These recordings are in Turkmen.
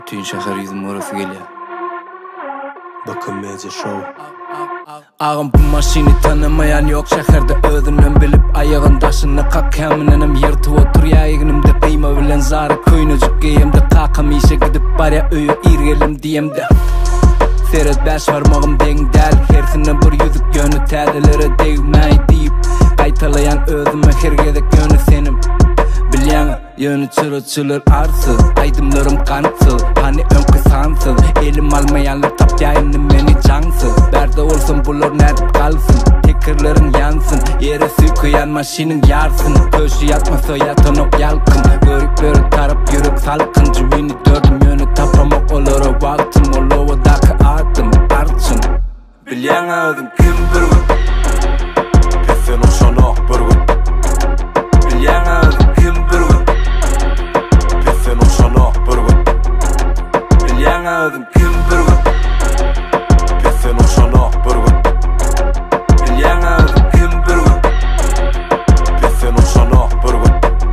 Tüyün şahar yüzüm orası gelya. Bakın Media Show. Ağam bu maşini tanımayan yok şahırda özünden bilip ayağın taşını kakkamınınım yırtıp otur yayınımda kıyma bilen zarı köynücük giyemde kakam işe gidip barya öyü irgelim diyemde Seret beş varmağım den del hersine bir yüzük gönü tədelere değmey deyip kaytalayan özüme hergedek gönü senim Bilyan yönü çırıçılır arsız aydımlarım kansız hani ön kısansız elim almayanlar tap yayını beni cansız Berde olsun bulur nerede kalsın tekerlerin yansın yere sükuyan maşinin yarsın köşü yatmasa yatanok yalkın görüp böyle tarap yürüp salkın cüvini dördüm yönü tapamak olur vaktim ol ovadaki adım arçın Bilyan ağzım kim bir gün Pefen uşanak bir gün Bilyan ağzım kim bir gün Pefen uşanak bir gün Bilyan ağzım kim bir gün Pefen uşanak bir gün Bilyan ağzım kim bir gün Pefen uşanak bir gün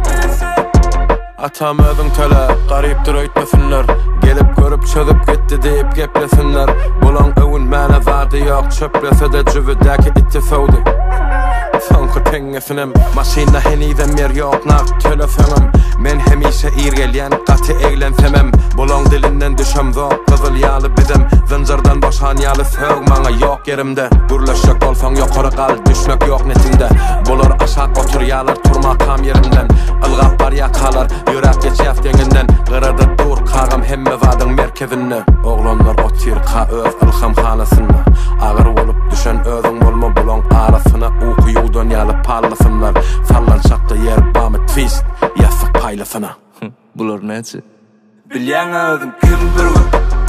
Atam özün töle gariptir öýtmesinler Gelip görüp çözüp gitti deyip geplesinler Bulan övün mäne zady ýok çöplese de jübidäki itdi sowdy Soňky teňesinem maşina henizem yer ýok nak telefönüm Men hemişe irgelýän gaty eglensemem Bulan dilinden düşem zok gyzyl ýaly bizim Zynjyrdan boşan ýaly sög maňa ýok yerimde Gürleşek bolsaň ýokary gal düşmek ýok netinde Bolar aşak oturýarlar turma kam yerimden Ilgap bar ýakalar ýürek geçýär deňinden Gyrada dur kagam hemme zadyň merkezinde Oglanlar otyr ka öz ilhamhanasyna Agyr bolup düşen özüň bolma bulan arasyna ukyýudan ýaly pallasynlar Sallançakda yer bamy twist ýasyk paylasyna Bular näçe Bilyan ağzım kim bir gün